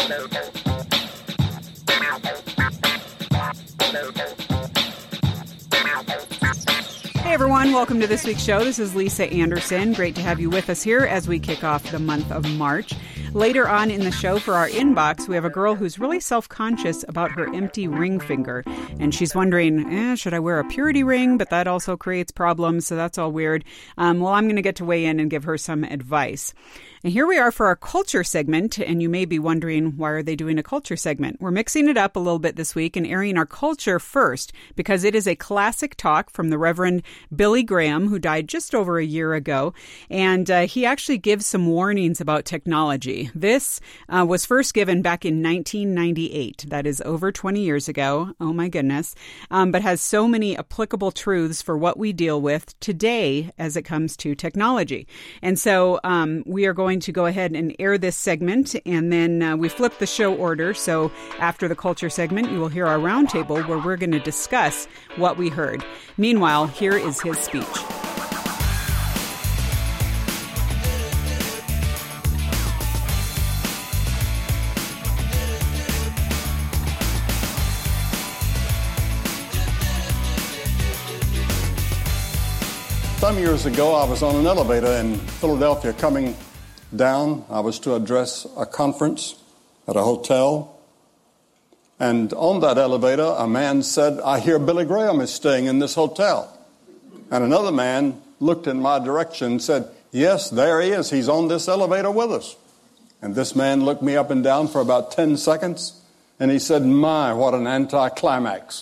Hey everyone, welcome to this week's show. This is Lisa Anderson. Great to have you with us here as we kick off the month of March. Later on in the show for our inbox, we have a girl who's really self-conscious about her empty ring finger. And she's wondering, should I wear a purity ring? But that also creates problems, so that's all weird. Well, I'm going to get to weigh in and give her some advice. And here we are for our culture segment, and you may be wondering, why are they doing a culture segment? We're mixing it up a little bit this week and airing our culture first, because it is a classic talk from the Reverend Billy Graham, who died just over a year ago, and he actually gives some warnings about technology. This was first given back in 1998. That is over 20 years ago. Oh my goodness. But has so many applicable truths for what we deal with today as it comes to technology. And so we are going to go ahead and air this segment, and then we flip the show order. So after the culture segment, you will hear our roundtable where we're going to discuss what we heard. Meanwhile, here is his speech. Some years ago, I was on an elevator in Philadelphia coming down. I was to address a conference at a hotel. And on that elevator, a man said, "I hear Billy Graham is staying in this hotel." And another man looked in my direction and said, "Yes, there he is. He's on this elevator with us." And this man looked me up and down for about 10 seconds, and he said, "My, what an anticlimax."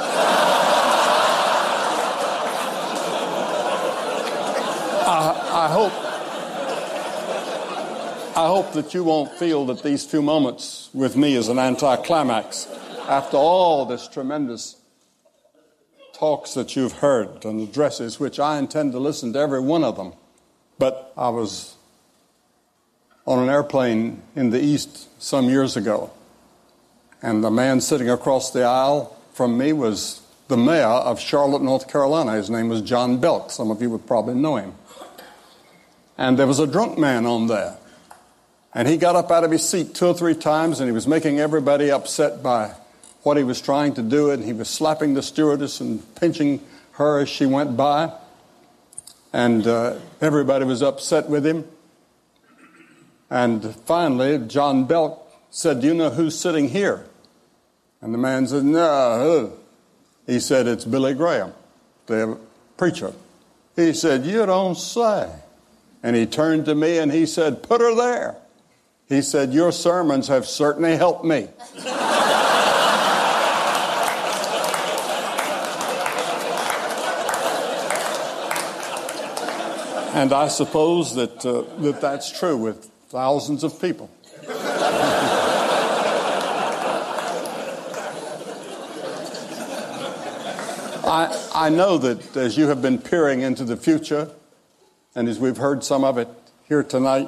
I hope that you won't feel that these few moments with me is an anticlimax. After all this tremendous talks that you've heard and addresses, which I intend to listen to every one of them. But I was on an airplane in the East some years ago, and the man sitting across the aisle from me was the mayor of Charlotte, North Carolina. His name was John Belk. Some of you would probably know him. And there was a drunk man on there. And he got up out of his seat 2 or 3 times, and he was making everybody upset by what he was trying to do. And he was slapping the stewardess and pinching her as she went by. And everybody was upset with him. And finally, John Belk said, "Do you know who's sitting here?" And the man said, "No, who?" He said, "It's Billy Graham, the preacher." He said, "You don't say." And he turned to me and he said, "Put her there." He said, "Your sermons have certainly helped me." And I suppose that that's true with thousands of people. I know that as you have been peering into the future, and as we've heard some of it here tonight,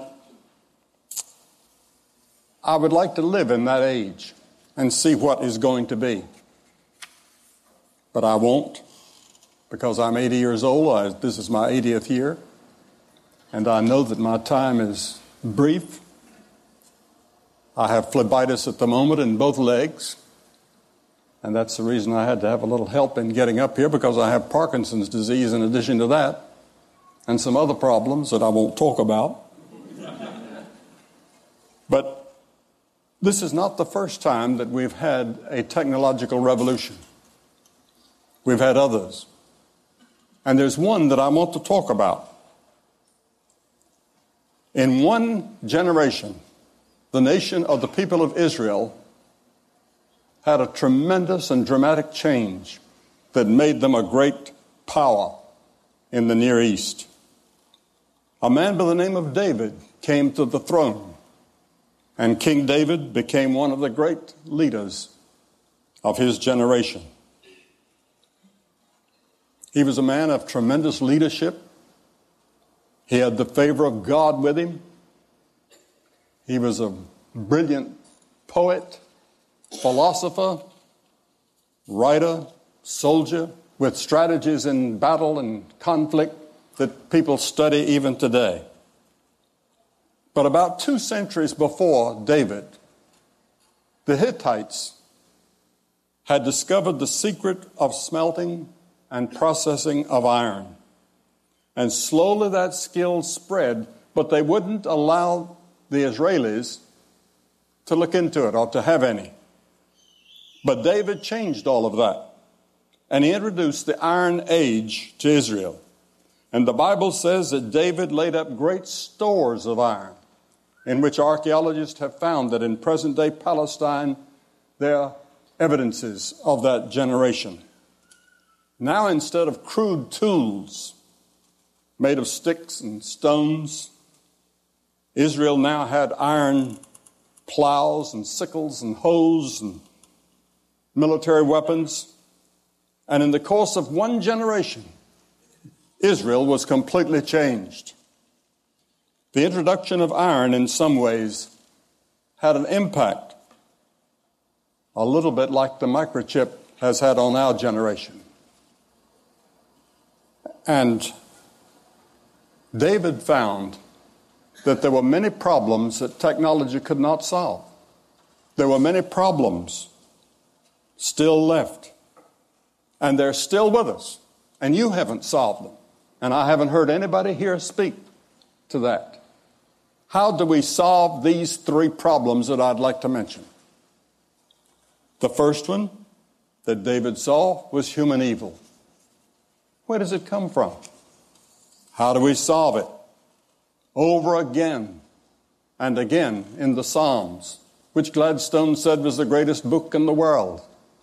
I would like to live in that age and see what is going to be. But I won't, because I'm 80 years old. This is my 80th year. And I know that my time is brief. I have phlebitis at the moment in both legs. And that's the reason I had to have a little help in getting up here, because I have Parkinson's disease in addition to that, and some other problems that I won't talk about. But this is not the first time that we've had a technological revolution. We've had others. And there's one that I want to talk about. In one generation, the nation of the people of Israel had a tremendous and dramatic change that made them a great power in the Near East. A man by the name of David came to the throne, and King David became one of the great leaders of his generation. He was a man of tremendous leadership. He had the favor of God with him. He was a brilliant poet, philosopher, writer, soldier, with strategies in battle and conflict that people study even today. But about 2 centuries before David, The Hittites had discovered the secret of smelting and processing of iron. And slowly that skill spread, but they wouldn't allow the Israelis to look into it or to have any. But David changed all of that. And he introduced the Iron Age to Israel. And the Bible says that David laid up great stores of iron, in which archaeologists have found that in present-day Palestine, there are evidences of that generation. Now, instead of crude tools made of sticks and stones, Israel now had iron plows and sickles and hoes and military weapons. And in the course of one generation, Israel was completely changed. The introduction of iron in some ways had an impact, a little bit like the microchip has had on our generation. And David found that there were many problems that technology could not solve. There were many problems still left. And they're still with us. And you haven't solved them. And I haven't heard anybody here speak to that. How do we solve these three problems that I'd like to mention? The first one that David saw was human evil. Where does it come from? How do we solve it? Over again and again in the Psalms, which Gladstone said was the greatest book in the world,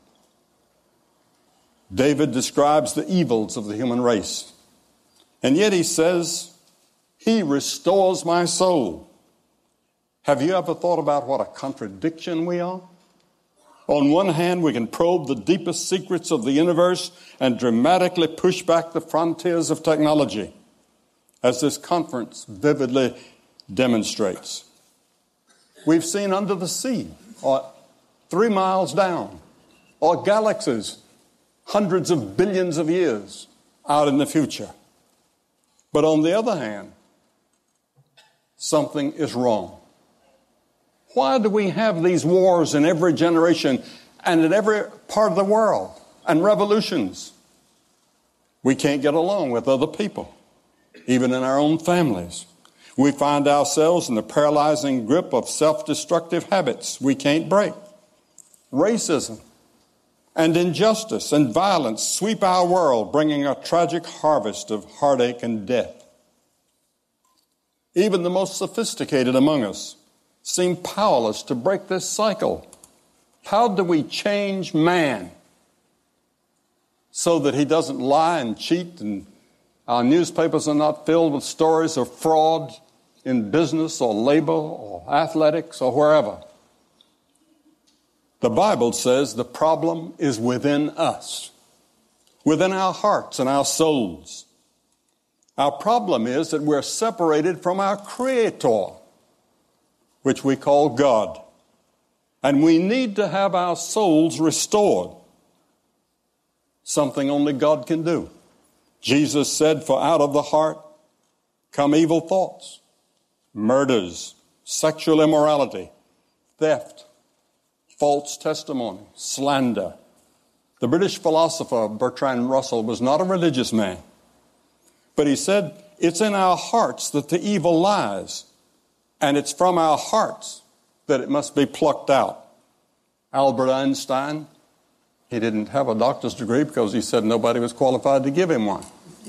David describes the evils of the human race. And yet he says, He restores my soul. Have you ever thought about what a contradiction we are? On one hand, we can probe the deepest secrets of the universe and dramatically push back the frontiers of technology, as this conference vividly demonstrates. We've seen under the sea, or 3 miles down, or galaxies hundreds of billions of years out in the future. But on the other hand, something is wrong. Why do we have these wars in every generation and in every part of the world, and revolutions? We can't get along with other people, even in our own families. We find ourselves in the paralyzing grip of self-destructive habits we can't break. Racism and injustice and violence sweep our world, bringing a tragic harvest of heartache and death. Even the most sophisticated among us seem powerless to break this cycle. How do we change man so that he doesn't lie and cheat, and our newspapers are not filled with stories of fraud in business or labor or athletics or wherever? The Bible says the problem is within us, within our hearts and our souls. Our problem is that we're separated from our Creator, which we call God. And we need to have our souls restored, something only God can do. Jesus said, for out of the heart come evil thoughts, murders, sexual immorality, theft, false testimony, slander. The British philosopher Bertrand Russell was not a religious man, but he said, it's in our hearts that the evil lies, and it's from our hearts that it must be plucked out. Albert Einstein, he didn't have a doctor's degree because he said nobody was qualified to give him one.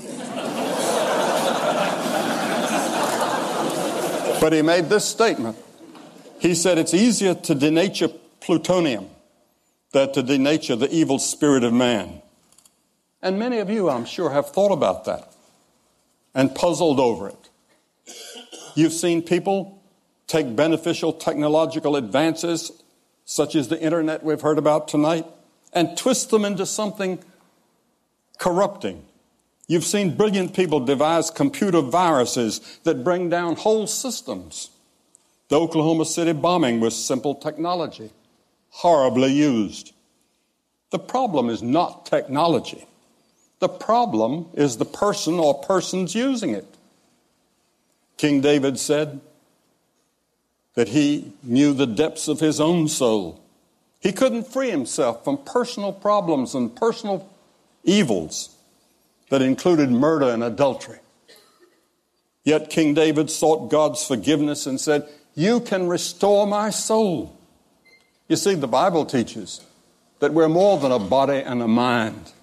But he made this statement. He said, it's easier to denature plutonium than to denature the evil spirit of man. And many of you, I'm sure, have thought about that and puzzled over it. You've seen people take beneficial technological advances, such as the internet we've heard about tonight, and twist them into something corrupting. You've seen brilliant people devise computer viruses that bring down whole systems. The Oklahoma City bombing was simple technology, horribly used. The problem is not technology. The problem is the person or persons using it. King David said that he knew the depths of his own soul, He couldn't free himself from personal problems and personal evils that included murder and adultery. Yet King David sought God's forgiveness and said, "You can restore my soul." You see, the Bible teaches that we're more than a body and a mind.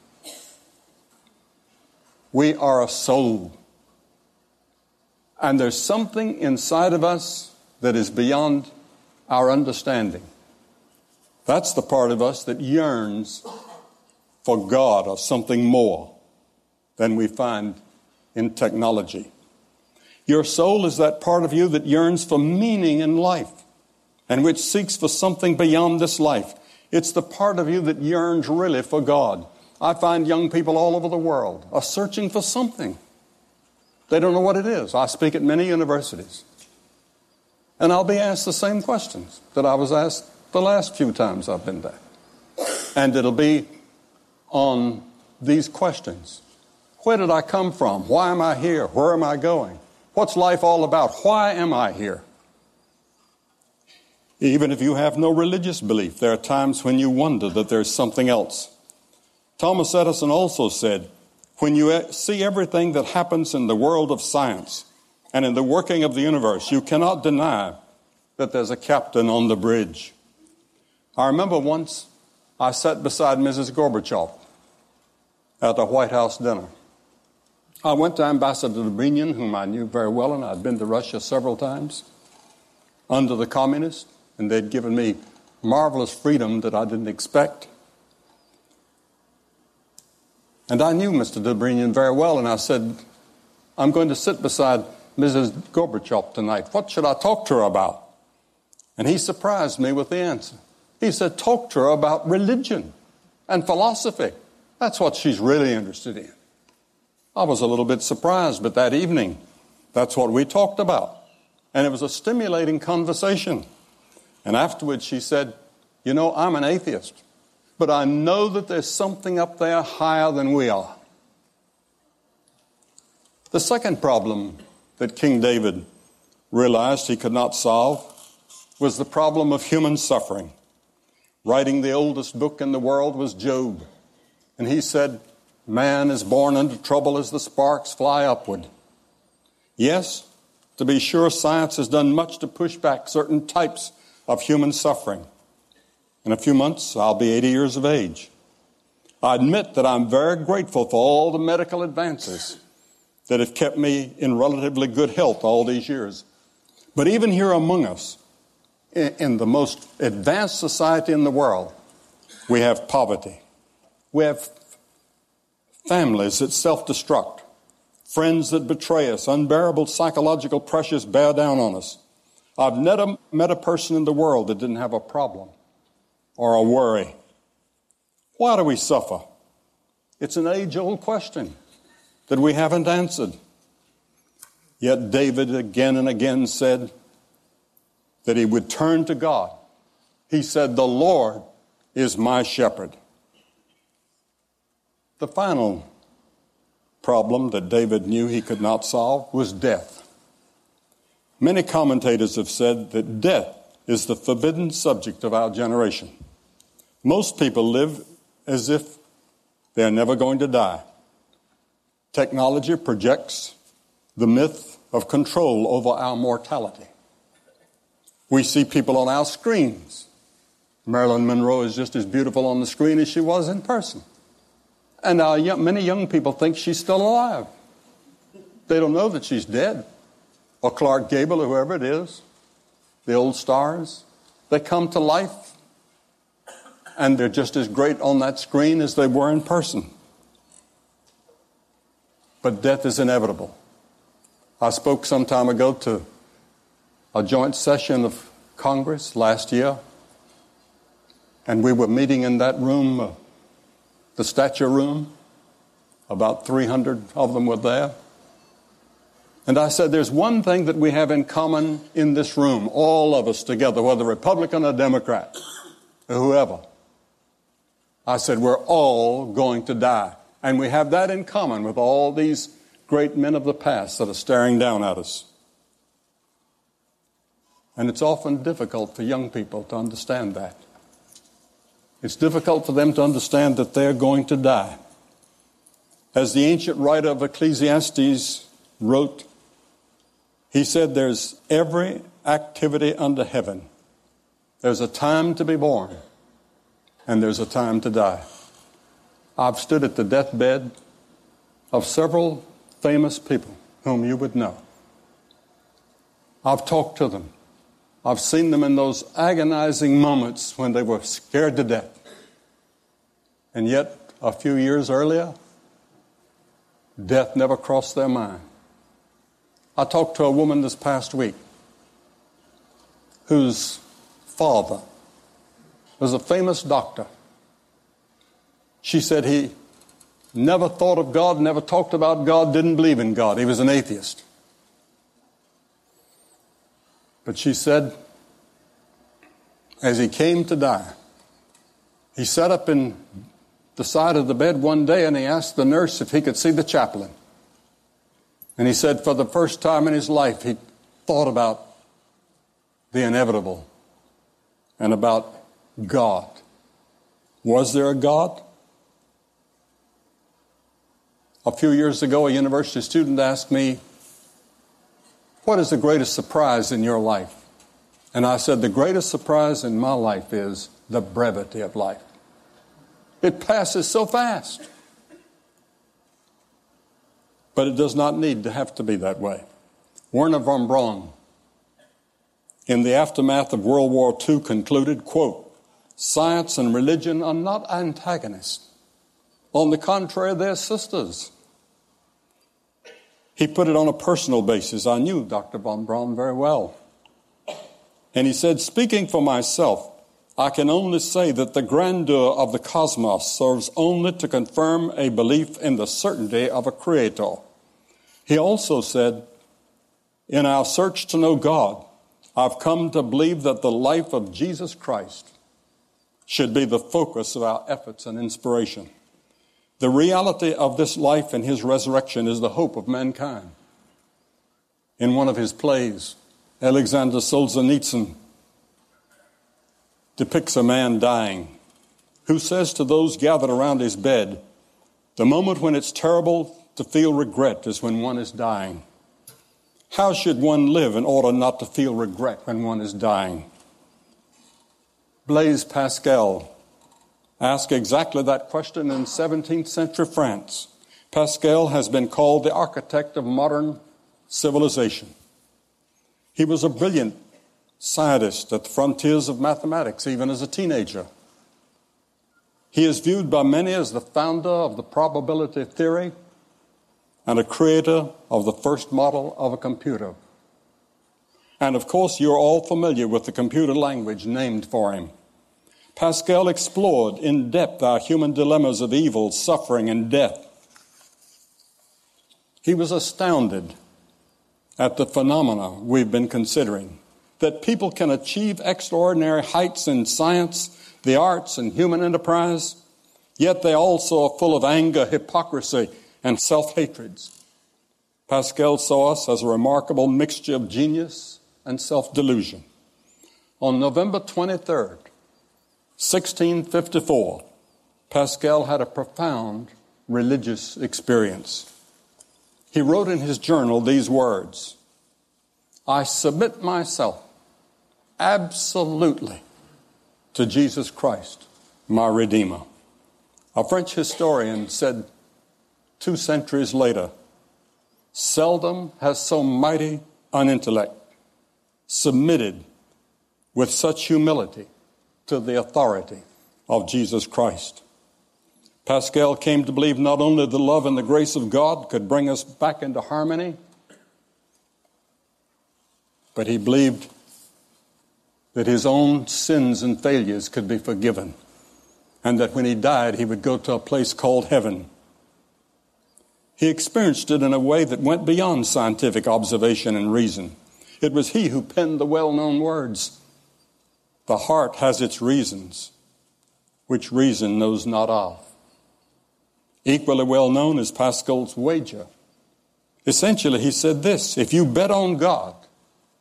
We are a soul. And there's something inside of us that is beyond our understanding. That's the part of us that yearns for God or something more than we find in technology. Your soul is that part of you that yearns for meaning in life and which seeks for something beyond this life. It's the part of you that yearns really for God. I find young people all over the world are searching for something. They don't know what it is. I speak at many universities. And I'll be asked the same questions that I was asked the last few times I've been there. And it'll be on these questions. Where did I come from? Why am I here? Where am I going? What's life all about? Why am I here? Even if you have no religious belief, there are times when you wonder that there's something else. Thomas Edison also said, when you see everything that happens in the world of science and in the working of the universe, you cannot deny that there's a captain on the bridge. I remember once I sat beside Mrs. Gorbachev at the White House dinner. I went to Ambassador Dobrynin, whom I knew very well, and I'd been to Russia several times, under the communists, and they'd given me marvelous freedom that I didn't expect. And I knew Mr. Dobrynin very well, and I said, I'm going to sit beside Mrs. Gorbachev tonight. What should I talk to her about? And he surprised me with the answer. He said, talk to her about religion and philosophy. That's what she's really interested in. I was a little bit surprised, but that evening, that's what we talked about. And it was a stimulating conversation. And afterwards she said, you know, I'm an atheist, but I know that there's something up there higher than we are. The second problem that King David realized he could not solve was the problem of human suffering. Writing the oldest book in the world was Job. And he said, man is born into trouble as the sparks fly upward. Yes, to be sure, science has done much to push back certain types of human suffering. In a few months, I'll be 80 years of age. I admit that I'm very grateful for all the medical advances that have kept me in relatively good health all these years. But even here among us, in the most advanced society in the world, we have poverty. We have families that self-destruct, friends that betray us, unbearable psychological pressures bear down on us. I've never met a person in the world that didn't have a problem or a worry. Why do we suffer? It's an age-old question that we haven't answered. Yet David again and again said that he would turn to God. He said, the Lord is my shepherd. The final problem that David knew he could not solve was death. Many commentators have said that death is the forbidden subject of our generation. Most people live as if they're never going to die. Technology projects the myth of control over our mortality. We see people on our screens. Marilyn Monroe is just as beautiful on the screen as she was in person. And many young people think she's still alive. They don't know that she's dead. Or Clark Gable, or whoever it is, the old stars. They come to life, and they're just as great on that screen as they were in person. But death is inevitable. I spoke some time ago to a joint session of Congress last year, and we were meeting in that room, the stature room. About 300 of them were there. And I said, there's one thing that we have in common in this room, all of us together, whether Republican or Democrat, or whoever. I said, we're all going to die. And we have that in common with all these great men of the past that are staring down at us. And it's often difficult for young people to understand that. It's difficult for them to understand that they're going to die. As the ancient writer of Ecclesiastes wrote, he said, there's every activity under heaven. There's a time to be born, and there's a time to die. I've stood at the deathbed of several famous people whom you would know. I've talked to them. I've seen them in those agonizing moments when they were scared to death. And yet, a few years earlier, death never crossed their mind. I talked to a woman this past week whose father was a famous doctor. She said he never thought of God, never talked about God, didn't believe in God. He was an atheist. But she said, as he came to die, he sat up in the side of the bed one day and he asked the nurse if he could see the chaplain. And he said for the first time in his life, he thought about the inevitable and about God. Was there a God? A few years ago, a university student asked me, what is the greatest surprise in your life? And I said, the greatest surprise in my life is the brevity of life. It passes so fast. But it does not need to have to be that way. Wernher von Braun, in the aftermath of World War II, concluded, quote, science and religion are not antagonists. On the contrary, they're sisters. He put it on a personal basis. I knew Dr. von Braun very well. And he said, speaking for myself, I can only say that the grandeur of the cosmos serves only to confirm a belief in the certainty of a creator. He also said, in our search to know God, I've come to believe that the life of Jesus Christ should be the focus of our efforts and inspiration. The reality of this life and his resurrection is the hope of mankind. In one of his plays, Alexander Solzhenitsyn depicts a man dying who says to those gathered around his bed, the moment when it's terrible to feel regret is when one is dying. How should one live in order not to feel regret when one is dying? Blaise Pascal asked exactly that question in 17th century France. Pascal has been called the architect of modern civilization. He was a brilliant scientist at the frontiers of mathematics, even as a teenager. He is viewed by many as the founder of the probability theory and a creator of the first model of a computer. And of course, you're all familiar with the computer language named for him. Pascal explored in depth our human dilemmas of evil, suffering, and death. He was astounded at the phenomena we've been considering, that people can achieve extraordinary heights in science, the arts, and human enterprise, yet they also are full of anger, hypocrisy, and self-hatreds. Pascal saw us as a remarkable mixture of genius and self-delusion. On November 23rd, 1654, Pascal had a profound religious experience. He wrote in his journal these words, I submit myself absolutely to Jesus Christ, my Redeemer. A French historian said 2 centuries later, seldom has so mighty an intellect submitted with such humility to the authority of Jesus Christ. Pascal came to believe not only the love and the grace of God could bring us back into harmony, but he believed that his own sins and failures could be forgiven, and that when he died, he would go to a place called heaven. He experienced it in a way that went beyond scientific observation and reason. It was he who penned the well-known words, the heart has its reasons, which reason knows not of. Equally well known is Pascal's wager. Essentially, he said this, if you bet on God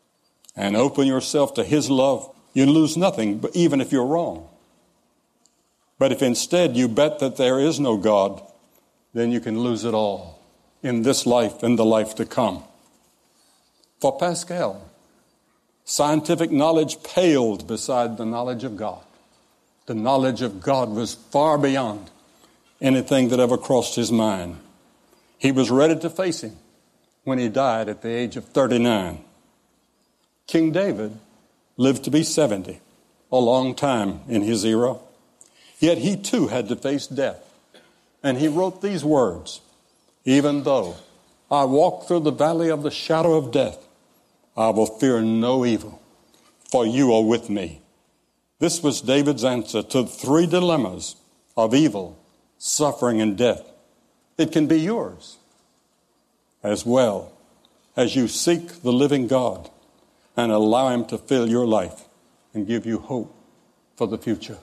and open yourself to his love, you lose nothing, but even if you're wrong. But if instead you bet that there is no God, then you can lose it all in this life and the life to come. For Pascal, scientific knowledge paled beside the knowledge of God. The knowledge of God was far beyond anything that ever crossed his mind. He was ready to face him when he died at the age of 39. King David lived to be 70, a long time in his era. Yet he too had to face death. And he wrote these words, "Even though I walk through the valley of the shadow of death, I will fear no evil, for you are with me." This was David's answer to the three dilemmas of evil, suffering, and death. It can be yours as well as you seek the living God and allow him to fill your life and give you hope for the future.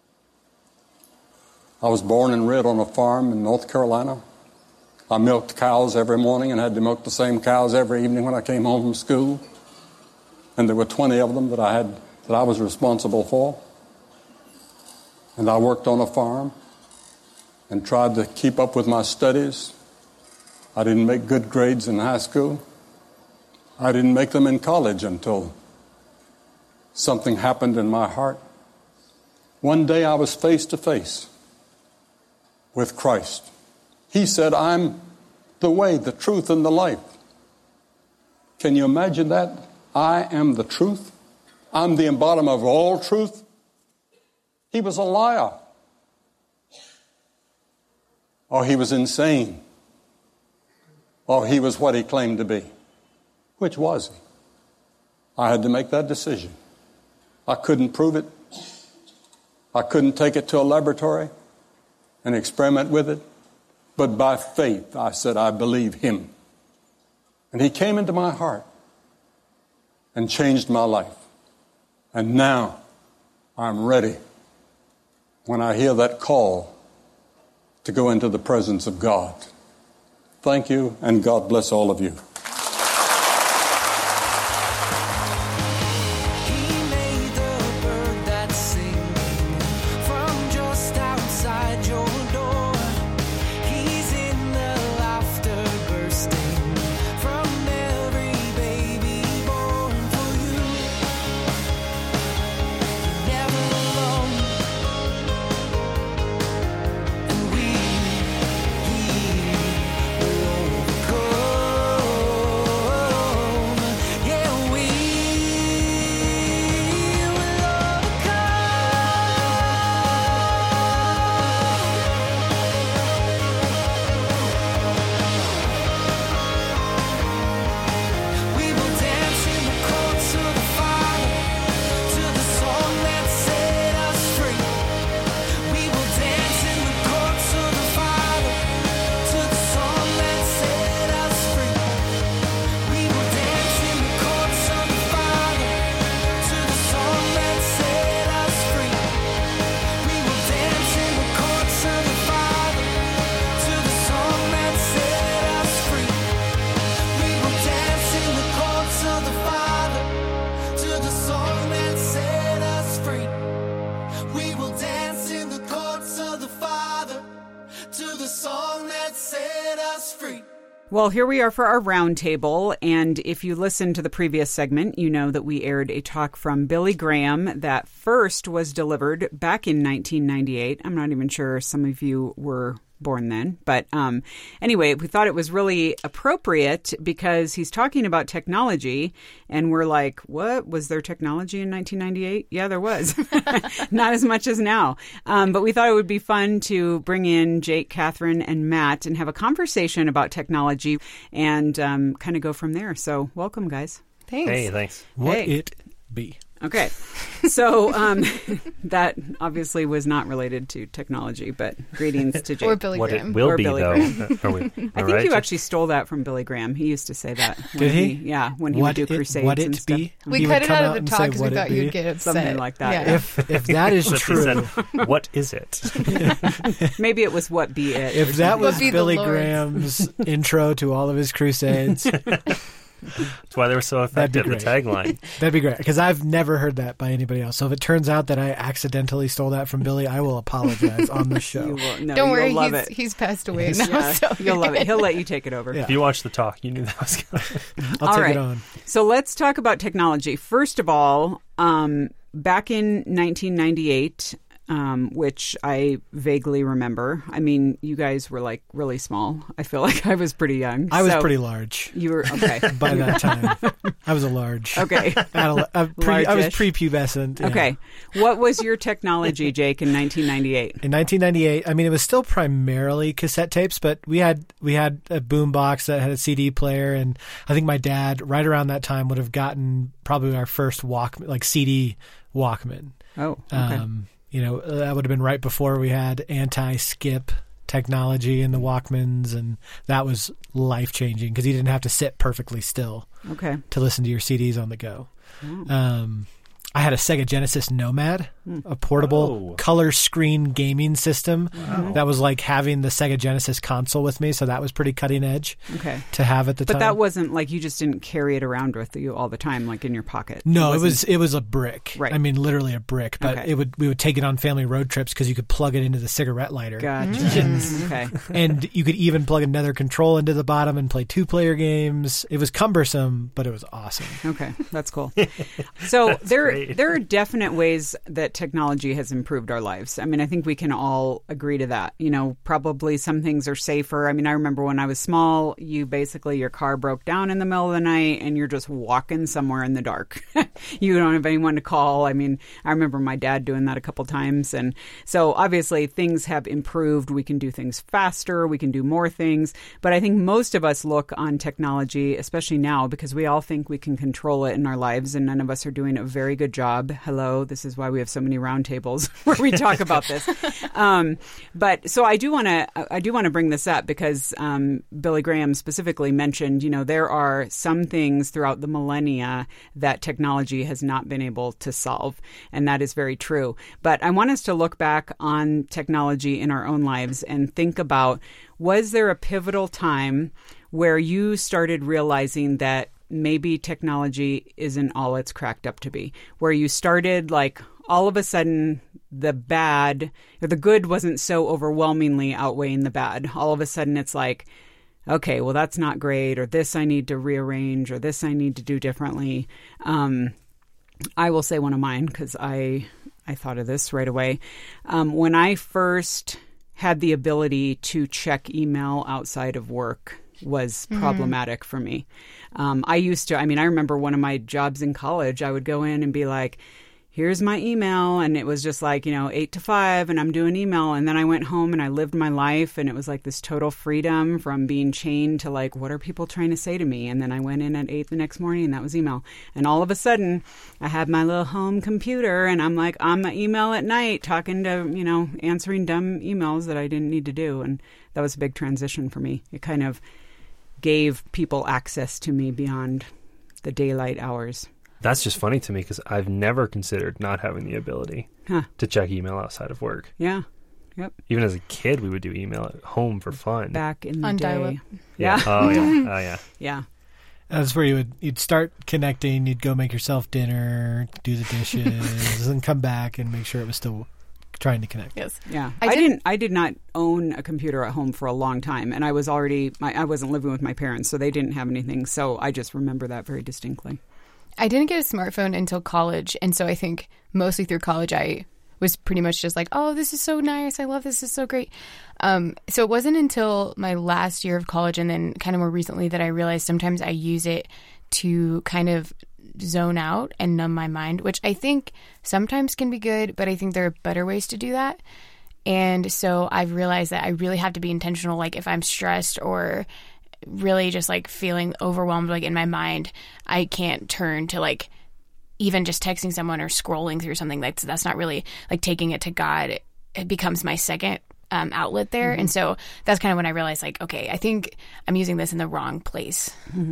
I was born and reared on a farm in North Carolina. I milked cows every morning and had to milk the same cows every evening when I came home from school. And there were 20 of them that I was responsible for. And I worked on a farm and tried to keep up with my studies. I didn't make good grades in high school. I didn't make them in college until something happened in my heart. One day I was face to face with Christ. He said, "I'm the way, the truth, and the life." Can you imagine that? I am the truth. I'm the embodiment of all truth. He was a liar. Or he was insane. Or he was what he claimed to be. Which was he? I had to make that decision. I couldn't prove it. I couldn't take it to a laboratory and experiment with it. But by faith, I said, I believe him. And he came into my heart and changed my life. And now I'm ready when I hear that call to go into the presence of God. Thank you, and God bless all of you. Well, here we are for our roundtable, and if you listened to the previous segment, you know that we aired a talk from Billy Graham that first was delivered back in 1998. I'm not even sure some of you were born then. But anyway, we thought it was really appropriate because he's talking about technology, and we're like, what? Was there technology in 1998? Yeah, there was. Not as much as now. But we thought it would be fun to bring in Jake, Catherine, and Matt and have a conversation about technology and kind of go from there. So welcome, guys. Thanks. Hey, thanks. What it be? Okay. So that obviously was not related to technology, but greetings to Jake. Or Billy What Graham. it will Or be, Billy though. I think you actually stole that from Billy Graham. He used to say that. Did he? Yeah, when he would do crusades what and it stuff. be? We He cut would it come out of the and talk say, because we "What it thought be?" you'd get upset. Something like that. Yeah. If that is He true, said, what is it? Maybe it was What Be It. if that was What be the Billy Lord's? Graham's intro to all of his crusades, That's why they were so effective, the great. tagline. That'd be great, because I've never heard that by anybody else. So if it turns out that I accidentally stole that from Billy, I will apologize on the show. Don't worry, love it. he's passed away now. Yeah, So you'll love it. He'll let you take it over. Yeah. If you watched the talk, you knew that was coming. I'll All take right. it on. So let's talk about technology. First of all, back in 1998, which I vaguely remember. I mean, you guys were like really small. I feel like I was pretty young. I was So pretty large You were okay. by that time. I was a large. Okay. I was Large-ish. prepubescent. Yeah. Okay. What was your technology, Jake, in 1998? In 1998, I mean, it was still primarily cassette tapes, but we had a boombox that had a CD player, and I think my dad, right around that time, would have gotten probably our first CD Walkman. Oh, okay. That would have been right before we had anti-skip technology in the Walkmans, and that was life-changing because you didn't have to sit perfectly still Okay. to listen to your CDs on the go. I had a Sega Genesis Nomad, a portable color screen gaming system that was like having the Sega Genesis console with me, so that was pretty cutting edge Okay. to have at the time. But that wasn't like you just didn't carry it around with you all the time, like in your pocket. No, it wasn't- was a brick. Right. I mean, literally a brick. But Okay. we would take it on family road trips because you could plug it into the cigarette lighter. Gotcha. Okay. And you could even plug another control into the bottom and play 2-player games. It was cumbersome, but it was awesome. Okay, that's cool. So great. there are definite ways that technology has improved our lives. I mean, I think we can all agree to that. Probably some things are safer. I mean, I remember when I was small, your car broke down in the middle of the night and you're just walking somewhere in the dark. You don't have anyone to call. I mean, I remember my dad doing that a couple times. And so obviously things have improved. We can do things faster. We can do more things. But I think most of us look on technology, especially now, because we all think we can control it in our lives, and none of us are doing a very good job. Hello, this is why we have so many roundtables where we talk about this. But so I do want to bring this up because Billy Graham specifically mentioned, there are some things throughout the millennia that technology has not been able to solve, and that is very true. But I want us to look back on technology in our own lives and think about, was there a pivotal time where you started realizing that maybe technology isn't all it's cracked up to be, where you started like all of a sudden the bad or the good wasn't so overwhelmingly outweighing the bad. All of a sudden it's like, okay, well, that's not great, or this I need to rearrange, or this I need to do differently. I will say one of mine because I thought of this right away. When I first had the ability to check email outside of work was problematic for me. I remember one of my jobs in college, I would go in and be like, here's my email. And it was just like, 8 to 5 and I'm doing email. And then I went home and I lived my life and it was like this total freedom from being chained to like, what are people trying to say to me? And then I went in at 8 the next morning and that was email. And all of a sudden I had my little home computer and I'm like on the email at night talking to, answering dumb emails that I didn't need to do. And that was a big transition for me. It kind of gave people access to me beyond the daylight hours. That's just funny to me because I've never considered not having the ability to check email outside of work. Yeah. Yep. Even as a kid, we would do email at home for fun. Back in the On day. dial-up. Yeah. Oh, yeah. Oh, yeah. Yeah. That's where you'd start connecting. You'd go make yourself dinner, do the dishes, and come back and make sure it was still trying to connect. Yes. Yeah. I I did not own a computer at home for a long time, and I was I wasn't living with my parents, so they didn't have anything. So I just remember that very distinctly. I didn't get a smartphone until college, and so I think mostly through college I was pretty much just like, oh, this is so nice. I love this. This is so great. So it wasn't until my last year of college and then kind of more recently that I realized sometimes I use it to kind of zone out and numb my mind, which I think sometimes can be good, but I think there are better ways to do that. And so I've realized that I really have to be intentional. Like if I'm stressed or really just like feeling overwhelmed, like in my mind, I can't turn to like even just texting someone or scrolling through something. That's not really like taking it to God. It becomes my second outlet there. Mm-hmm. And so that's kind of when I realized like, okay, I think I'm using this in the wrong place. Mm-hmm.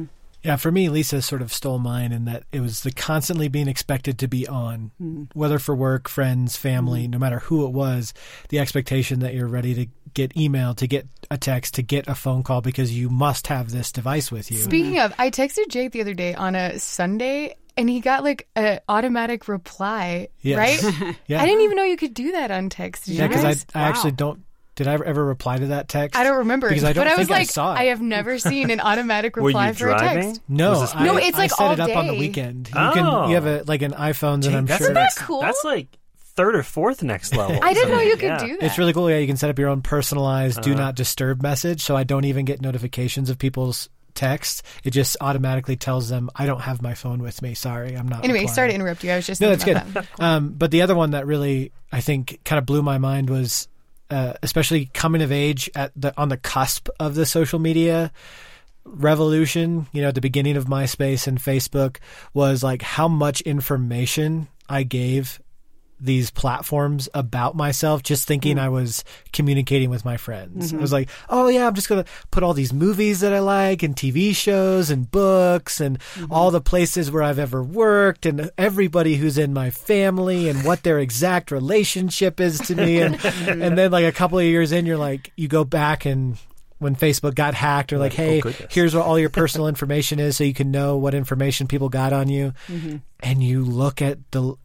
Yeah, for me, Lisa sort of stole mine in that it was the constantly being expected to be on, whether for work, friends, family, no matter who it was, the expectation that you're ready to get email, to get a text, to get a phone call because you must have this device with you. Speaking of, I texted Jake the other day on a Sunday and he got like an automatic reply, right? Yeah. I didn't even know you could do that on text. Yeah, because I actually don't. Did I ever reply to that text? I don't remember. Because I don't but I think was like, I saw it. I have never seen an automatic reply for a text. No, it's like I set all it up on the day. weekend. You have an iPhones, and I'm sure Isn't that cool? That's like third or fourth next level. I didn't know you could do that. It's really cool. Yeah, you can set up your own personalized do not disturb message, so I don't even get notifications of people's texts. It just automatically tells them I don't have my phone with me. Sorry, I'm not. Anyway, replying. sorry to interrupt you. I was just that's good. That. But the other one that really I think kind of blew my mind was. Especially coming of age on the cusp of the social media revolution, at the beginning of MySpace and Facebook, was like how much information I gave these platforms about myself, just thinking I was communicating with my friends. I was like, oh yeah, I'm just going to put all these movies that I like and TV shows and books and all the places where I've ever worked and everybody who's in my family and what their exact relationship is to me. And then like a couple of years in, you're like, you go back and when Facebook got hacked, or like, hey, here's what all your personal information is so you can know what information people got on you. And you look at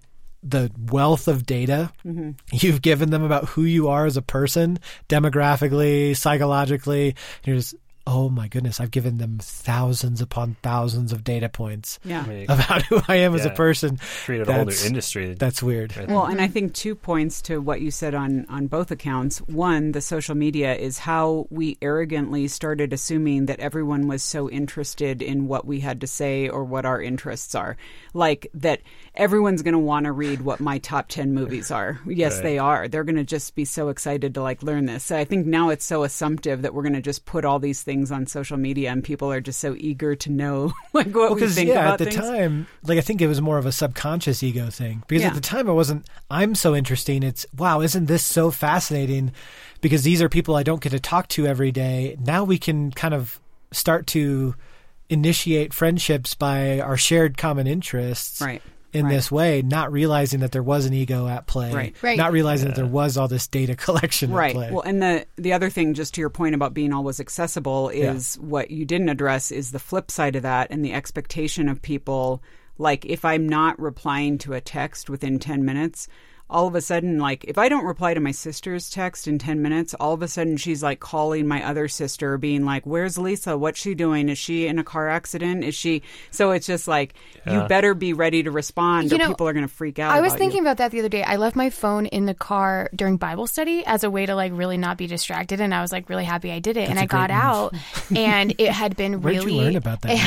the wealth of data you've given them about who you are as a person, demographically, psychologically. You're just, oh my goodness, I've given them thousands upon thousands of data points about who I am as a person. Created a whole new industry. That's weird. Well, and I think 2 points to what you said on both accounts. One, the social media is how we arrogantly started assuming that everyone was so interested in what we had to say or what our interests are. Like that everyone's going to want to read what my top 10 movies are. Yes, they are. They're going to just be so excited to like learn this. So I think now it's so assumptive that we're going to just put all these things on social media and people are just so eager to know like what we think about things. At the time, like I think it was more of a subconscious ego thing. Because at the time it wasn't, I'm so interesting. It's, wow, isn't this so fascinating? Because these are people I don't get to talk to every day. Now we can kind of start to initiate friendships by our shared common interests. Right. In this way, not realizing that there was an ego at play, not realizing that there was all this data collection at play. Well, and the other thing, just to your point about being always accessible, is what you didn't address is the flip side of that and the expectation of people. Like if I'm not replying to a text within 10 minutes, all of a sudden, like if I don't reply to my sister's text in 10 minutes, all of a sudden she's like calling my other sister being like, where's Lisa? What's she doing? Is she in a car accident? Is she? So it's just like, you better be ready to respond or people are going to freak out. I was thinking about that the other day. I left my phone in the car during Bible study as a way to like really not be distracted. And I was like really happy I did it. That's and I got out and it had been Where'd really. you learn about that?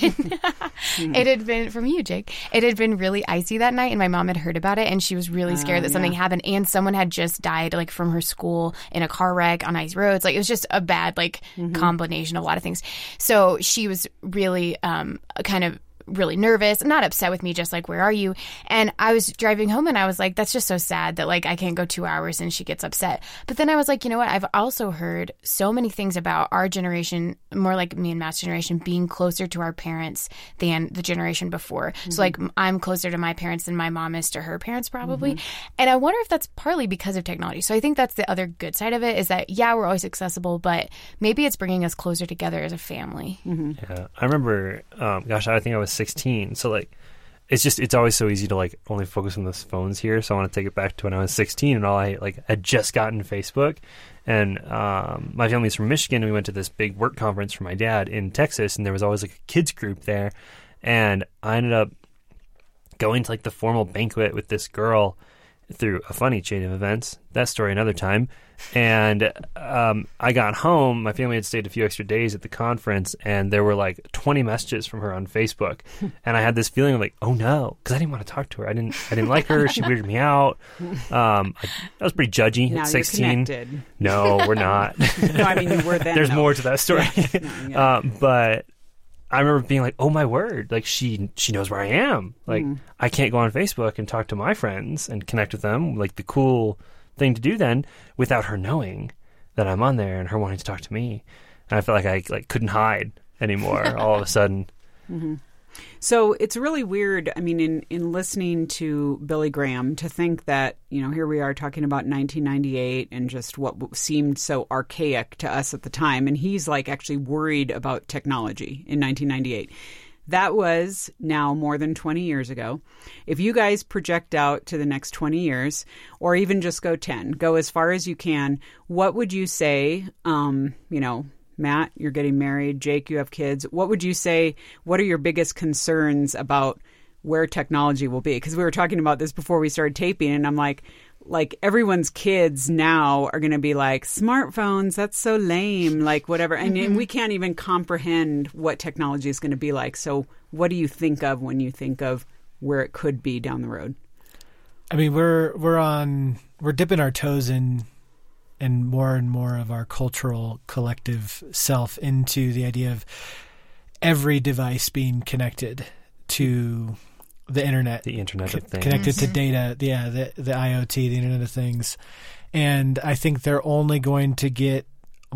It had been from you, Jake. It had been really icy that night and my mom had heard about it and she was really scared that something happened, and someone had just died like from her school in a car wreck on ice roads. Like it was just a bad like combination of a lot of things. So she was really kind of really nervous, not upset with me, just like, where are you? And I was driving home and I was like, that's just so sad that like I can't go 2 hours and she gets upset. But then I was like, you know what? I've also heard so many things about our generation, more like me and Matt's generation, being closer to our parents than the generation before. So like I'm closer to my parents than my mom is to her parents probably. And I wonder if that's partly because of technology. So I think that's the other good side of it is that, yeah, we're always accessible, but maybe it's bringing us closer together as a family. Yeah. I remember, I think I was 16, so like it's always so easy to like only focus on those phones here, so I want to take it back to when I was 16 and all I like had just gotten Facebook, and my family's from Michigan and we went to this big work conference for my dad in Texas, and there was always like a kids group there, and I ended up going to like the formal banquet with this girl through a funny chain of events. That story another time. And I got home. My family had stayed a few extra days at the conference, and there were like 20 messages from her on Facebook. And I had this feeling of like, oh no, because I didn't want to talk to her. I didn't like her. She weirded me out. I was pretty judgy now at 16. You're connected. No, we're not. No, I mean you were then. There's more to that story. Yeah. But I remember being like, oh my word, like she knows where I am. Like I can't go on Facebook and talk to my friends and connect with them. Like the cool thing to do then without her knowing that I'm on there and her wanting to talk to me. And I felt like I like couldn't hide anymore all of a sudden. So it's really weird, I mean, in listening to Billy Graham, to think that, here we are talking about 1998 and just what seemed so archaic to us at the time. And he's like actually worried about technology in 1998. That was now more than 20 years ago. If you guys project out to the next 20 years, or even just go 10, go as far as you can, what would you say, Matt, you're getting married. Jake, you have kids. What would you say, what are your biggest concerns about where technology will be? Because we were talking about this before we started taping, and I'm like everyone's kids now are going to be like, smartphones, that's so lame, like whatever. And we can't even comprehend what technology is going to be like. So what do you think of when you think of where it could be down the road? I mean, we're dipping our toes in and more of our cultural collective self into the idea of every device being connected to the internet. The Internet of Things. Connected to data, the IoT, the Internet of Things. And I think they're only going to get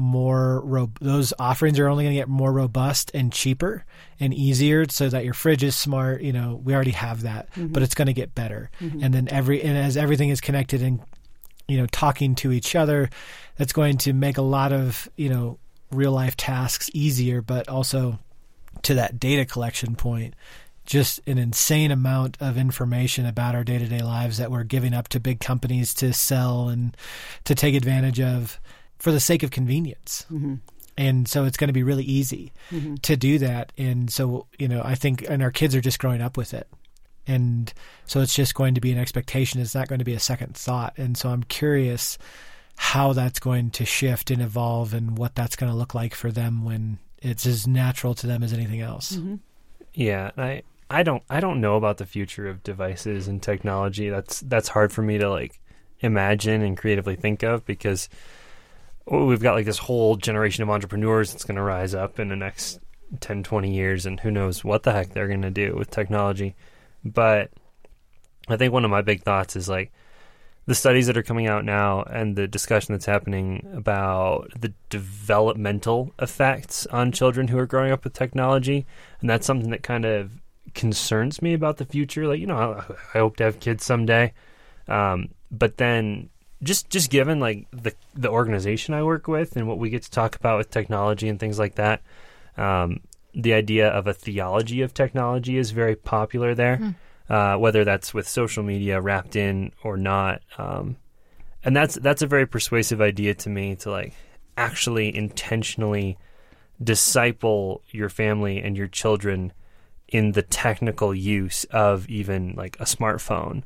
those offerings are only going to get more robust and cheaper and easier, so that your fridge is smart. We already have that, but it's going to get better. And then as everything is connected and talking to each other, that's going to make a lot of, real life tasks easier, but also to that data collection point, just an insane amount of information about our day-to-day lives that we're giving up to big companies to sell and to take advantage of for the sake of convenience. And so it's going to be really easy to do that. And so, I think, and our kids are just growing up with it. And so it's just going to be an expectation. It's not going to be a second thought. And so I'm curious how that's going to shift and evolve and what that's going to look like for them when it's as natural to them as anything else. Yeah. I don't know about the future of devices and technology. That's hard for me to imagine and creatively think of, because we've got this whole generation of entrepreneurs that's going to rise up in the next 10, 20 years, and who knows what the heck they're going to do with technology. But I think one of my big thoughts is the studies that are coming out now and the discussion that's happening about the developmental effects on children who are growing up with technology. And that's something that kind of concerns me about the future. I hope to have kids someday. But then just given the organization I work with and what we get to talk about with technology and things like that, the idea of a theology of technology is very popular there, whether that's with social media wrapped in or not. And that's a very persuasive idea to me, to actually intentionally disciple your family and your children in the technical use of even a smartphone.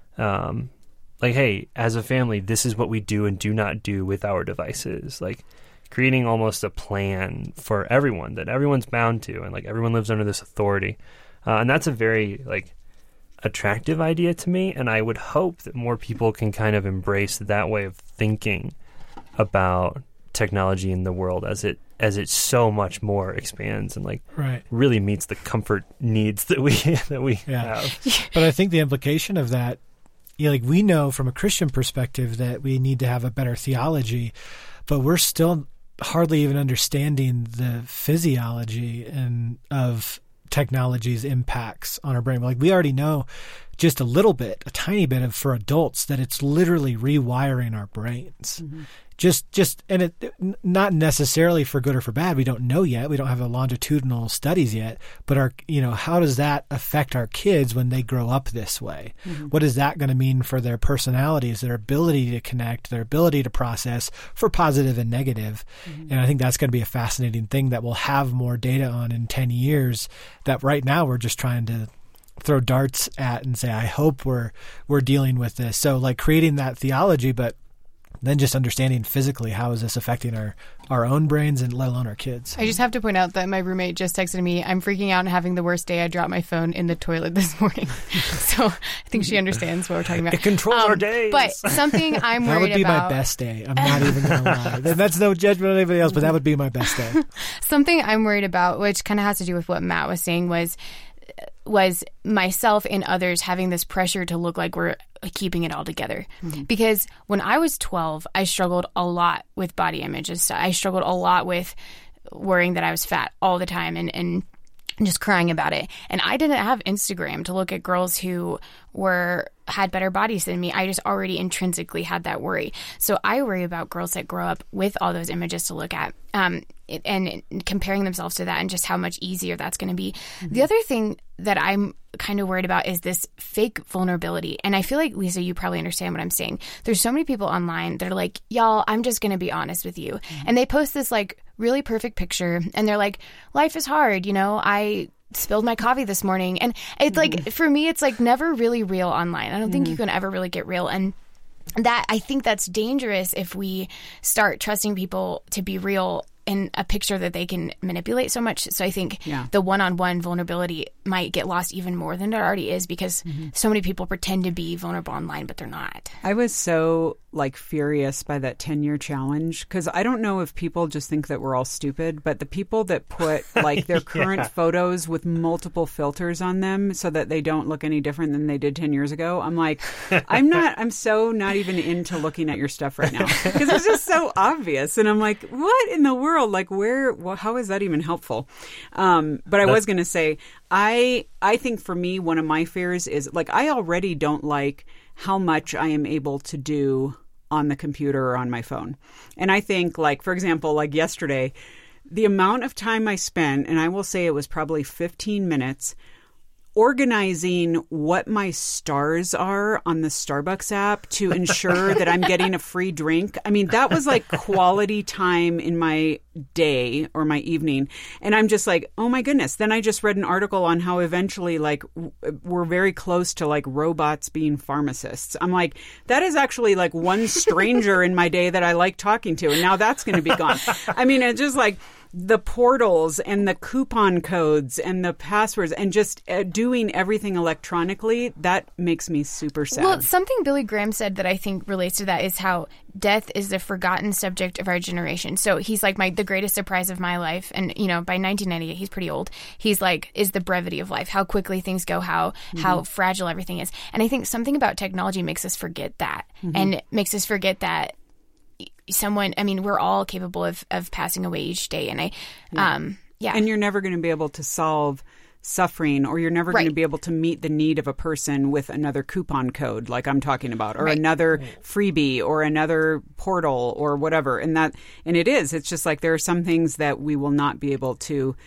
Hey, as a family, this is what we do and do not do with our devices. Creating almost a plan for everyone that everyone's bound to, and everyone lives under this authority. And that's a very attractive idea to me. And I would hope that more people can kind of embrace that way of thinking about technology in the world as it so much more expands and really meets the comfort needs that we have. But I think the implication of that, we know from a Christian perspective that we need to have a better theology, but we're still hardly even understanding the physiology and of technology's impacts on our brain. We already know just a little bit, a tiny bit for adults, that it's literally rewiring our brains. And it not necessarily for good or for bad. We don't know yet. We don't have the longitudinal studies yet. But how does that affect our kids when they grow up this way? What is that going to mean for their personalities, their ability to connect, their ability to process, for positive and negative? And I think that's going to be a fascinating thing that we'll have more data on in 10 years. That right now we're just trying to throw darts at and say, I hope we're dealing with this. So creating that theology, but then just understanding physically how is this affecting our own brains and let alone our kids. I just have to point out that my roommate just texted me, I'm freaking out and having the worst day. I dropped my phone in the toilet this morning. So I think she understands what we're talking about. It controls our days. But something I'm worried about. That would be my best day. I'm not even going to lie. That's no judgment on anybody else, but that would be my best day. Something I'm worried about, which kind of has to do with what Matt was saying, was myself and others having this pressure to look like we're keeping it all together. Because when I was 12, I struggled a lot with body image and stuff. I struggled a lot with worrying that I was fat all the time and and just crying about it. And I didn't have Instagram to look at girls who had better bodies than me. I just already intrinsically had that worry. So I worry about girls that grow up with all those images to look at, and comparing themselves to that, and just how much easier that's going to be. Mm-hmm. The other thing that I'm kind of worried about is this fake vulnerability. And I feel like, Lisa, you probably understand what I'm saying. There's so many people online that are like, y'all, I'm just going to be honest with you. Mm-hmm. And they post this like really perfect picture, and they're like, life is hard, I spilled my coffee this morning. And it's like, for me, it's like never really real online. I don't think you can ever really get real. And that, I think that's dangerous if we start trusting people to be real in a picture that they can manipulate so much. So I think the one-on-one vulnerability might get lost even more than it already is, because so many people pretend to be vulnerable online, but they're not. I was so furious by that 10-year challenge, because I don't know if people just think that we're all stupid, but the people that put their current photos with multiple filters on them so that they don't look any different than they did 10 years ago, I'm like, I'm so not even into looking at your stuff right now, because it's just so obvious. And I'm like, what in the world? How is that even helpful? But I was going to say, I think for me, one of my fears is I already don't like how much I am able to do on the computer or on my phone. And I think for example, yesterday, the amount of time I spent, and I will say it was probably 15 minutes, organizing what my stars are on the Starbucks app to ensure that I'm getting a free drink. I mean, that was quality time in my day or my evening. And I'm just like, oh my goodness. Then I just read an article on how eventually we're very close to robots being pharmacists. I'm like, that is actually one stranger in my day that I like talking to. And now that's going to be gone. I mean, it's just the portals and the coupon codes and the passwords and just doing everything electronically, that makes me super sad. Well, something Billy Graham said that I think relates to that is how death is the forgotten subject of our generation. So he's the greatest surprise of my life. And, by 1998, he's pretty old. He's is the brevity of life, how quickly things go, how fragile everything is. And I think something about technology makes us forget that, and makes us forget that we're all capable of passing away each day. And And you're never going to be able to solve suffering, or you're never going to be able to meet the need of a person with another coupon code like I'm talking about, or another freebie, or another portal, or whatever. And it's just there are some things that we will not be able to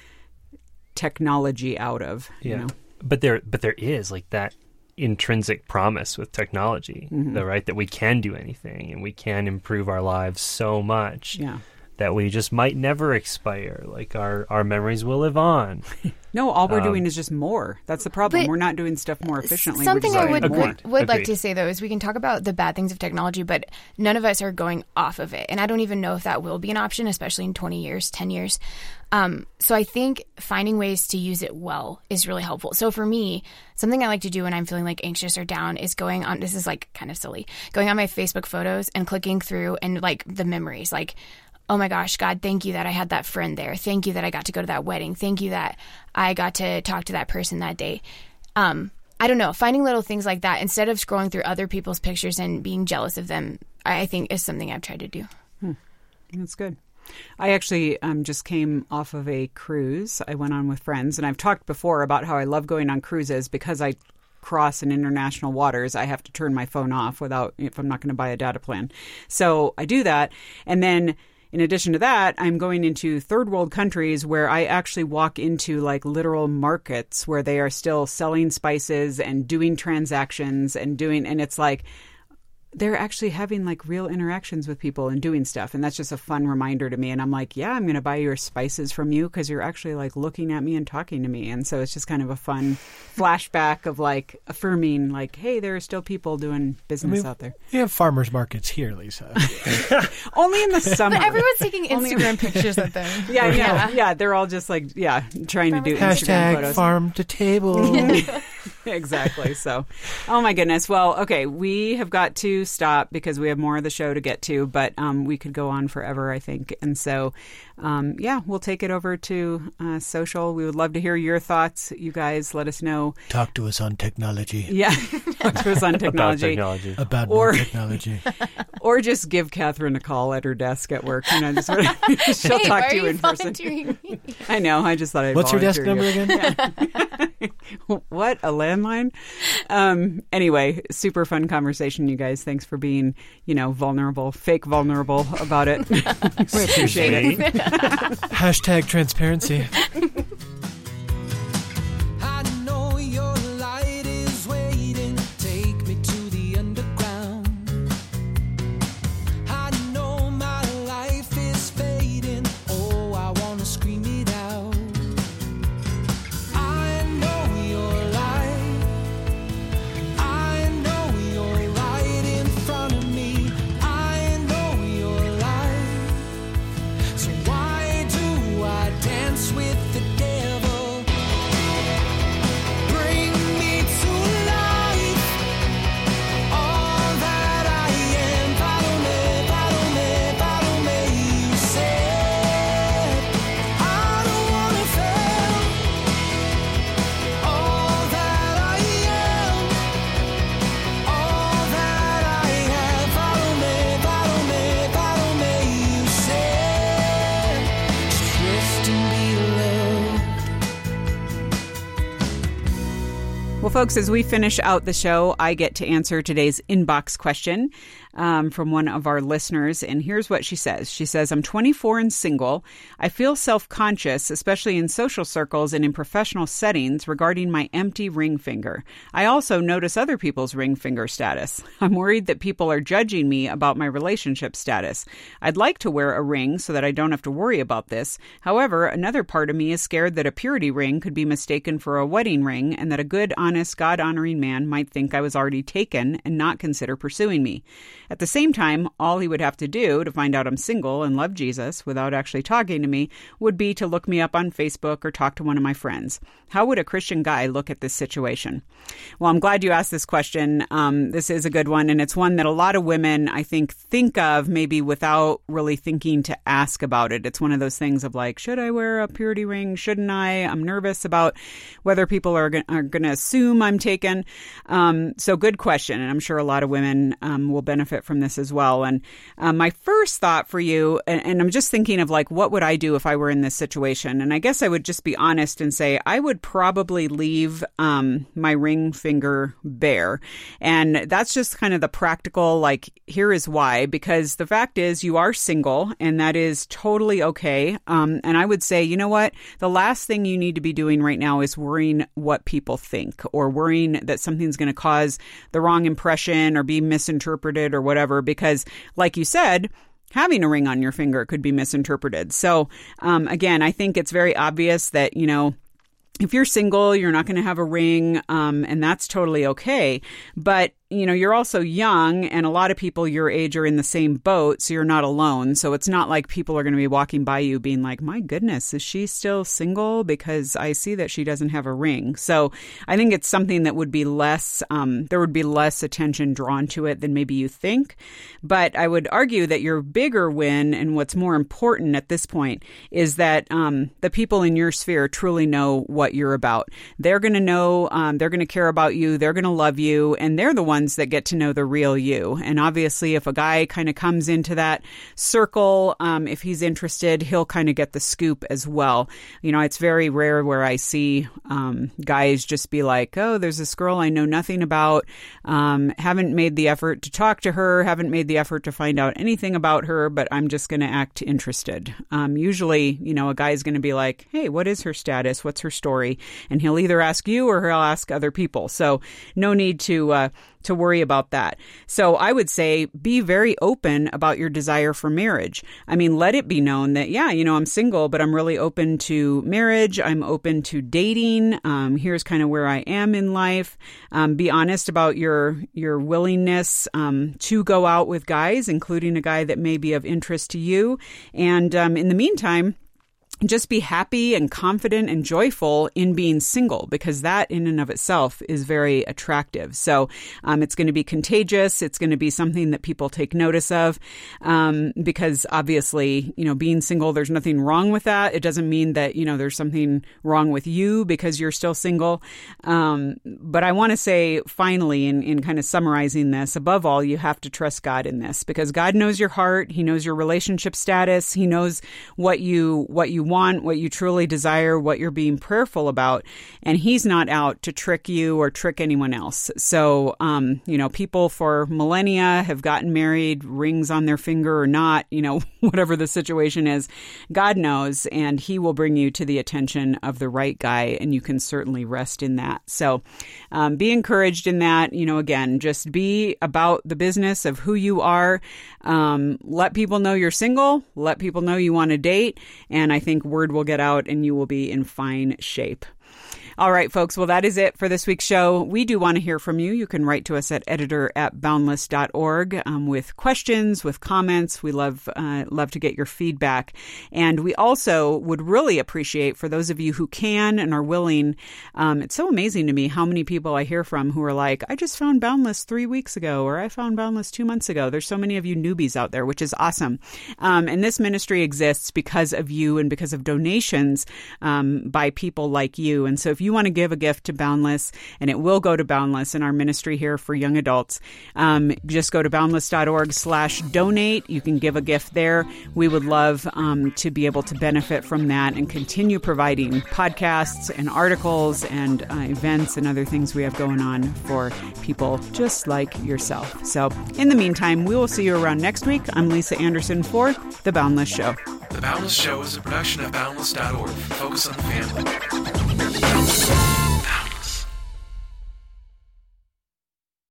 technology out of. But there is that intrinsic promise with technology, though, right? That we can do anything and we can improve our lives so much that we just might never expire. Our memories will live on. No, all we're doing is just more. That's the problem. We're not doing stuff more efficiently. Something I would like to say, though, is we can talk about the bad things of technology, but none of us are going off of it. And I don't even know if that will be an option, especially in 20 years, 10 years. So I think finding ways to use it well is really helpful. So for me, something I like to do when I'm feeling anxious or down is going on, this is kind of silly, going on my Facebook photos and clicking through and the memories, oh my gosh, God, thank you that I had that friend there. Thank you that I got to go to that wedding. Thank you that I got to talk to that person that day. I don't know, finding little things like that instead of scrolling through other people's pictures and being jealous of them, I think is something I've tried to do. That's good. I actually just came off of a cruise I went on with friends, and I've talked before about how I love going on cruises because I cross in international waters. I have to turn my phone off if I'm not going to buy a data plan. So I do that. And then in addition to that, I'm going into third world countries where I actually walk into literal markets where they are still selling spices and doing transactions and it's they're actually having real interactions with people and doing stuff. And that's just a fun reminder to me. And I'm like, yeah, I'm going to buy your spices from you because you're actually looking at me and talking to me. And so it's just kind of a fun flashback of affirming hey, there are still people doing business out there. We have farmers markets here, Lisa. Only in the summer. But everyone's taking Instagram pictures of them. Yeah, they're all just trying to do Instagram Hashtag photos. farm to table. Exactly. So, oh my goodness. Well, okay, we have got to stop because we have more of the show to get to, but we could go on forever, I think. And so, we'll take it over to social. We would love to hear your thoughts. You guys let us know. Talk to us on technology. Yeah, talk to us on technology. About more technology. Or just give Catherine a call at her desk at work. She'll talk to you in person. I know. I just thought I'd What's your desk volunteer number you. again? What? A landline? Anyway, super fun conversation, you guys. Thanks for being, fake vulnerable about it. We appreciate it. Hashtag transparency. I know your light is waiting. Take me to the underground. I know my life is fading. Oh, I wanna scream it out. I know your light. I know you're right in front of me. I know your light. So why do I dance with the devil? Bring me to life. All that I am, follow me, follow me, follow me. You said I don't wanna fail. All that I am, all that I have, follow me, follow me, follow me. You said trust and be loved. Well, folks, as we finish out the show, I get to answer today's inbox question from one of our listeners. And here's what she says. She says, I'm 24 and single. I feel self-conscious, especially in social circles and in professional settings, regarding my empty ring finger. I also notice other people's ring finger status. I'm worried that people are judging me about my relationship status. I'd like to wear a ring so that I don't have to worry about this. However, another part of me is scared that a purity ring could be mistaken for a wedding ring and that a good, honest, God-honoring man might think I was already taken and not consider pursuing me. At the same time, all he would have to do to find out I'm single and love Jesus without actually talking to me would be to look me up on Facebook or talk to one of my friends. How would a Christian guy look at this situation? Well, I'm glad you asked this question. This is a good one, and it's one that a lot of women, I think of maybe without really thinking to ask about it. It's one of those things of like, should I wear a purity ring? Shouldn't I? I'm nervous about whether people are going to assume I'm taken. So good question, and I'm sure a lot of women will benefit from this as well. And my first thought for you, and I'm just thinking of like, what would I do if I were in this situation? And I guess I would just be honest and say I would probably leave my ring finger bare. And that's just kind of the practical, like, here is why. Because the fact is you are single, and that is totally okay. And I would say, you know what? The last thing you need to be doing right now is worrying what people think or worrying that something's going to cause the wrong impression or be misinterpreted or whatever. Because like you said, having a ring on your finger could be misinterpreted. So again, I think it's very obvious that, if you're single, you're not going to have a ring, and that's totally okay. But, you're also young, and a lot of people your age are in the same boat, so you're not alone. So it's not like people are going to be walking by you being like, my goodness, is she still single? Because I see that she doesn't have a ring. So I think it's something that would be less, there would be less attention drawn to it than maybe you think. But I would argue that your bigger win, and what's more important at this point, is that the people in your sphere truly know what you're about. They're going to know, they're going to care about you, they're going to love you, and they're the ones that get to know the real you. And obviously, if a guy kind of comes into that circle, if he's interested, he'll kind of get the scoop as well. It's very rare where I see guys just be like, oh, there's this girl I know nothing about, haven't made the effort to talk to her, haven't made the effort to find out anything about her, but I'm just going to act interested. Usually, a guy's going to be like, hey, what is her status? What's her story? And he'll either ask you or he'll ask other people. So no need to worry about that. So I would say be very open about your desire for marriage. I mean, let it be known that, yeah, I'm single, but I'm really open to marriage. I'm open to dating. Here's kind of where I am in life. Be honest about your willingness to go out with guys, including a guy that may be of interest to you. And in the meantime, just be happy and confident and joyful in being single, because that in and of itself is very attractive. So it's going to be contagious. It's going to be something that people take notice of, because obviously, being single, there's nothing wrong with that. It doesn't mean that, there's something wrong with you because you're still single. But I want to say finally, in kind of summarizing this, above all, you have to trust God in this, because God knows your heart. He knows your relationship status. He knows what you want, what you truly desire, what you're being prayerful about, and he's not out to trick you or trick anyone else. So, people for millennia have gotten married, rings on their finger or not, whatever the situation is, God knows, and he will bring you to the attention of the right guy, and you can certainly rest in that. So, be encouraged in that. Again, just be about the business of who you are. Let people know you're single. Let people know you want to date. And I think word will get out and you will be in fine shape. All right, folks. Well, that is it for this week's show. We do want to hear from you. You can write to us at editor@boundless.org with questions, with comments. We love to get your feedback. And we also would really appreciate, for those of you who can and are willing, it's so amazing to me how many people I hear from who are like, I just found Boundless 3 weeks ago, or I found Boundless 2 months ago. There's so many of you newbies out there, which is awesome. And this ministry exists because of you and because of donations by people like you. And so if you want to give a gift to Boundless, and it will go to Boundless in our ministry here for young adults, just go to boundless.org/donate. You can give a gift there. We would love to be able to benefit from that and continue providing podcasts and articles and events and other things we have going on for people just like yourself. So in the meantime, we will see you around next week. I'm Lisa Anderson for The Boundless Show. The Boundless Show is a production of boundless.org. Focus on the family.